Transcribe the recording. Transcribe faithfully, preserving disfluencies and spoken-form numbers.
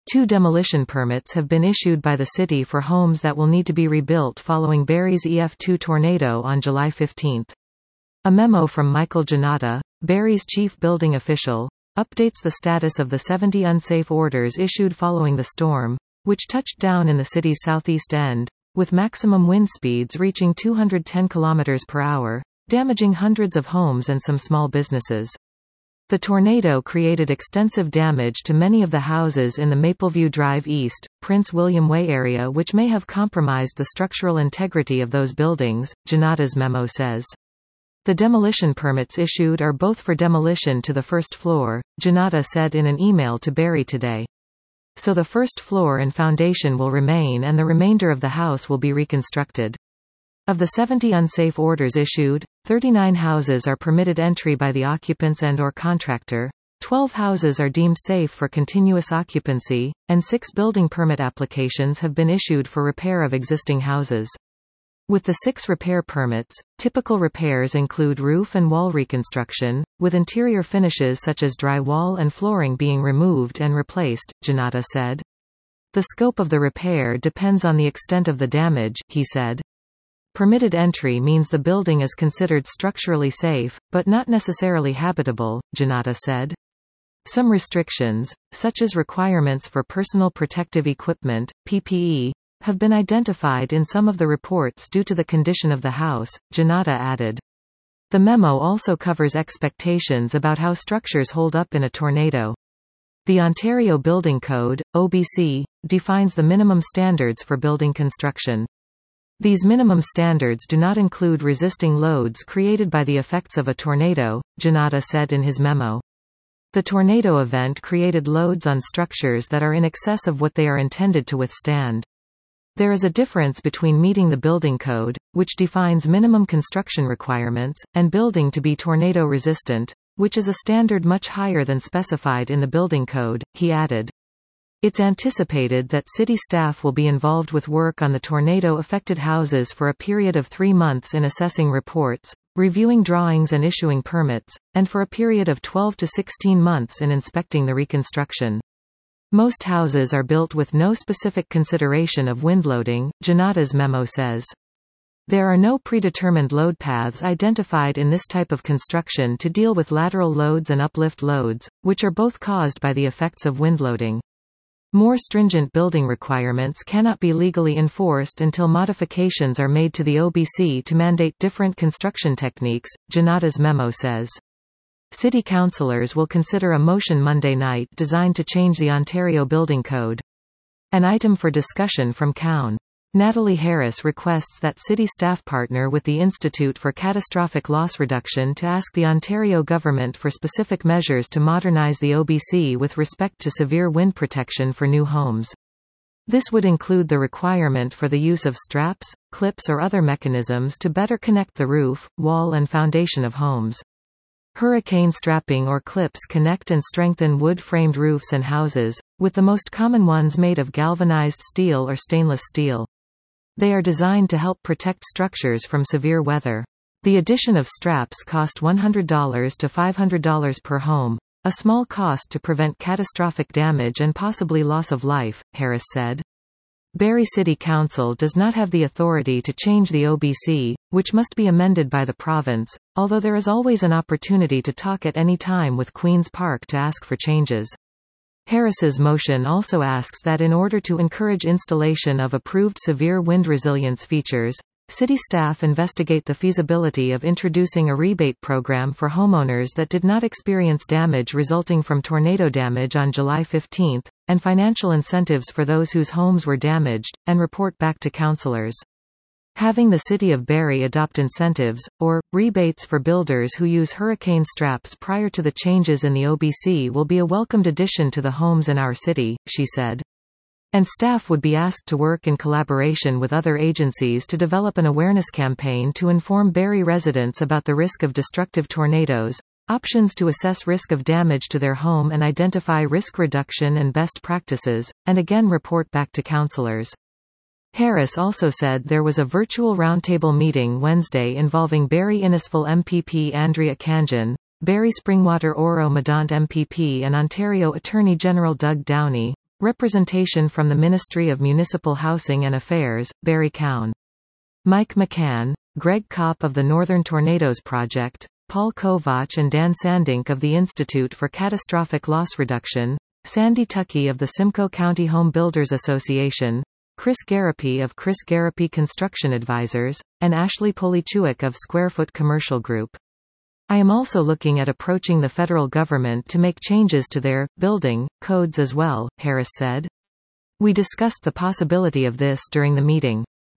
Two demolition permits have been issued by the city for homes that will need to be rebuilt following Barry's E F two tornado on July fifteenth. A memo from Michael Janata, Barry's chief building official, updates the status of the seventy unsafe orders issued following the storm, which touched down in the city's southeast end, with maximum wind speeds reaching two hundred ten kilometers per hour, damaging hundreds of homes and some small businesses. The tornado created extensive damage to many of the houses in the Mapleview Drive East, Prince William Way area, which may have compromised the structural integrity of those buildings, Janata's memo says. The demolition permits issued are both for demolition to the first floor, Janata said in an email to Barry today. So the first floor and foundation will remain and the remainder of the house will be reconstructed. Of the seventy unsafe orders issued, thirty-nine houses are permitted entry by the occupants and or contractor, twelve houses are deemed safe for continuous occupancy, and six building permit applications have been issued for repair of existing houses. With the six repair permits, typical repairs include roof and wall reconstruction, with interior finishes such as drywall and flooring being removed and replaced, Janata said. The scope of the repair depends on the extent of the damage, he said. Permitted entry means the building is considered structurally safe, but not necessarily habitable, Janata said. Some restrictions, such as requirements for personal protective equipment, P P E, have been identified in some of the reports due to the condition of the house, Janata added. The memo also covers expectations about how structures hold up in a tornado. The Ontario Building Code, O B C, defines the minimum standards for building construction. These minimum standards do not include resisting loads created by the effects of a tornado, Janata said in his memo. The tornado event created loads on structures that are in excess of what they are intended to withstand. There is a difference between meeting the building code, which defines minimum construction requirements, and building to be tornado resistant, which is a standard much higher than specified in the building code, he added. It's anticipated that city staff will be involved with work on the tornado-affected houses for a period of three months in assessing reports, reviewing drawings and issuing permits, and for a period of twelve to sixteen months in inspecting the reconstruction. Most houses are built with no specific consideration of wind loading, Janata's memo says. There are no predetermined load paths identified in this type of construction to deal with lateral loads and uplift loads, which are both caused by the effects of wind loading. More stringent building requirements cannot be legally enforced until modifications are made to the O B C to mandate different construction techniques, Janata's memo says. City councillors will consider a motion Monday night designed to change the Ontario Building Code. An item for discussion from Cown. Natalie Harris requests that city staff partner with the Institute for Catastrophic Loss Reduction to ask the Ontario government for specific measures to modernise the O B C with respect to severe wind protection for new homes. This would include the requirement for the use of straps, clips or other mechanisms to better connect the roof, wall and foundation of homes. Hurricane strapping or clips connect and strengthen wood-framed roofs and houses, with the most common ones made of galvanized steel or stainless steel. They are designed to help protect structures from severe weather. The addition of straps cost one hundred dollars to five hundred dollars per home, a small cost to prevent catastrophic damage and possibly loss of life, Harris said. Barrie City Council does not have the authority to change the O B C, which must be amended by the province, although there is always an opportunity to talk at any time with Queen's Park to ask for changes. Harris's motion also asks that in order to encourage installation of approved severe wind resilience features, city staff investigate the feasibility of introducing a rebate program for homeowners that did not experience damage resulting from tornado damage on July fifteenth, and financial incentives for those whose homes were damaged, and report back to councillors. Having the City of Barrie adopt incentives, or rebates for builders who use hurricane straps prior to the changes in the O B C will be a welcomed addition to the homes in our city, she said. And staff would be asked to work in collaboration with other agencies to develop an awareness campaign to inform Barrie residents about the risk of destructive tornadoes, options to assess risk of damage to their home and identify risk reduction and best practices, and again report back to councillors. Harris also said there was a virtual roundtable meeting Wednesday involving Barrie Innisfil M P P Andrea Khanjin, Barrie Springwater Oro Medant M P P and Ontario Attorney General Doug Downey, Representation from the Ministry of Municipal Housing and Affairs, Barry Cowan. Mike McCann, Greg Kopp of the Northern Tornadoes Project, Paul Kovach and Dan Sandink of the Institute for Catastrophic Loss Reduction, Sandy Tuckey of the Simcoe County Home Builders Association, Chris Garapi of Chris Garapi Construction Advisors, and Ashley Polichuk of Squarefoot Commercial Group. I am also looking at approaching the federal government to make changes to their building codes as well, Harris said. We discussed the possibility of this during the meeting.